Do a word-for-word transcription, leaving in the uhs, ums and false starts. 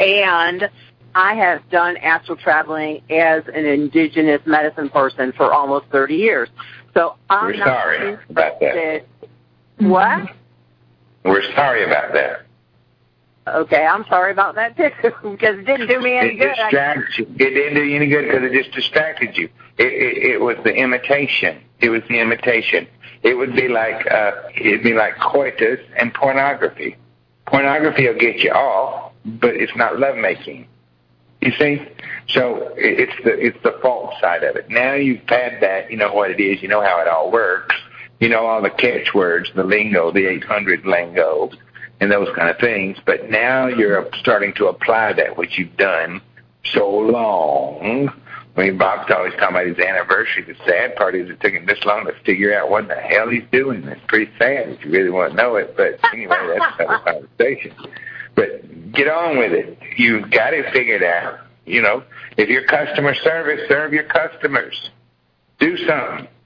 And I have done astral traveling as an indigenous medicine person for almost thirty years. So I'm We're not sorry about that. What? We're sorry about that. Okay, I'm sorry about that too, because it didn't do me any it good. Distracted you. It didn't do you any good because it just distracted you. It, it, it was the imitation. It was the imitation. It would be like uh, it'd be like coitus and pornography. Pornography will get you off, but it's not lovemaking. You see? So it, it's the it's the false side of it. Now you've had that. You know what it is. You know how it all works. You know all the catchwords, the lingo, the eight hundred lingo, and those kind of things. But now you're starting to apply that, which you've done so long. I mean, Bob's always talking about his anniversary. The sad part is it took him this long to figure out what the hell he's doing. It's pretty sad if you really want to know it. But anyway, that's another conversation. But get on with it. You've got to figure it out. You know, if you're customer service, serve your customers. Do something.